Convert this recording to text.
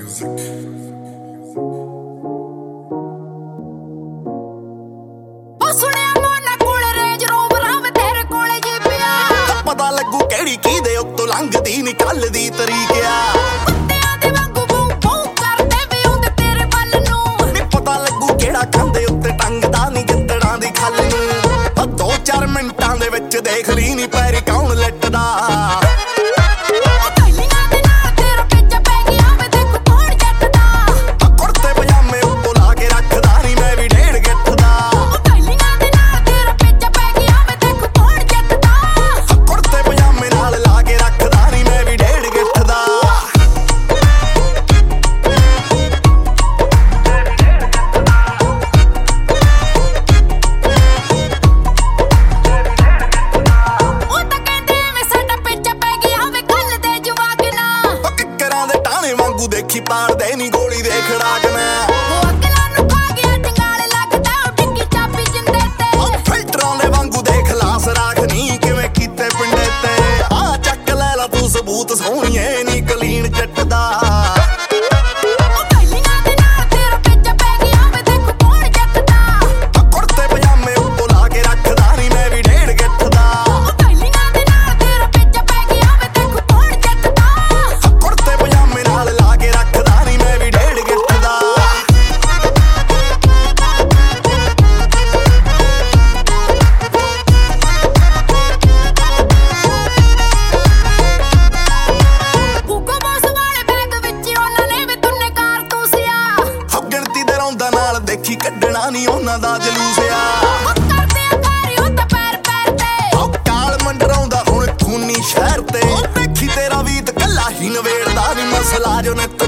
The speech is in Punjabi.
ਸੁਣਿਆ ਮੋਨਾ ਕੋਲ ਰੇਂਜ ਰੋਵਰ ਆਵੇ ਤੇਰੇ ਕੋਲੇ ਜੀ ਪਿਆ ਪਤਾ ਲੱਗੂ ਕਿਹੜੀ ਕੀ ਦੇ ਉੱਤੋਂ ਲੰਘਦੀ ਨਿਕਲਦੀ ਤਰੀਕਿਆ ਕੁੱਤਿਆਂ ਦੇ ਵਾਂਗੂ ਬੂ ਬੂ ਕਰਦੇ ਵੀ ਹੁੰਦੇ ਤੇਰੇ ਵੱਲ ਨੂੰ ਨੀ ਪਤਾ ਲੱਗੂ ਕਿਹੜਾ ਕੰਦੇ ਉੱਤੇ ਟੰਗਦਾ ਨੀ ਗਿੱਦੜਾਂ ਦੀ ਖੱਲ ਨੂੰ 2-4 ਮਿੰਟਾਂ ਦੇ ਵਿੱਚ ਦੇਖ ਲਈ ਨੀ ਪੈਰੀ ਕੌਣ ਲੱਟਦਾ ਦੇਖੀ ਪਾੜਦੇ ਨੀ ਗੋਲੀ ਦੇ ਖੜਾਕਣਾ ਉਹ ਅਕਲਾਂ ਨੂੰ ਖਾ ਗਿਆ ਟੰਗਾਲੇ ਲੱਗਦਾ ਉਹ ਡਿੱਗੀ ਚਾਬੀ ਜਿੰਦੇ ਤੇ ਉਹ ਫਿਲਟਰਾਂ ਦੇ ਵਾਂਗੂ ਦੇਖ ਲਾਸ ਰਾਖ ਨੀ ਕਿਵੇਂ ਕੀਤੇ ਪਿੰਡੇ ਤੇ ਆ ਚੱਕ ਲੈ ਲਾ ਤੂੰ ਸਬੂਤ ਸੋਹਣੀਏ ਨੀ ਕਲੀਨ ਜੱਟਦਾ ਦੇਖੀ ਕੱਢਣਾ ਨੀ ਉਹਨਾਂ ਦਾ ਜਲੂਸਿਆ ਕਰਦੇ ਆ ਕਾਰੀ ਉੱਤੇ ਪੈਰ ਪੈਰ ਤੇ ਉਹ ਕਾਲ ਮੰਡਰਾਉਂਦਾ ਹੁਣ ਖੂਨੀ ਸ਼ਹਿਰ ਤੇ ਦੇਖੀ ਤੇਰਾ ਵੀਤ ਕੱਲਾ ਹੀ ਨਵੇੜਦਾ ਨੀ ਮਸਲਾ ਜੋ ਨੇ